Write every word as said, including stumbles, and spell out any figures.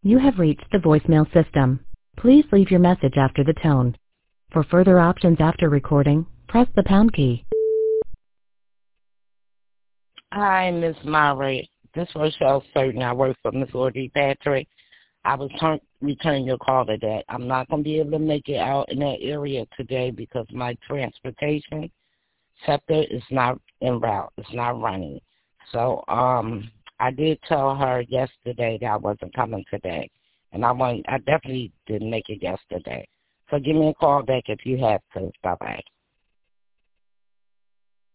You have reached the voicemail system. Please leave your message after the tone. For further options after recording, press the pound key. Hi, Miss Murray. This is Rochelle Certain. I work for Miss Audrey Patrick. I was turn- returning your call today. I'm not going to be able to make it out in that area today because my transportation sector is not en route. It's not running. So um, I did tell her yesterday that I wasn't coming today, and I want I definitely didn't make it yesterday. So give me a call back if you have to. Bye bye.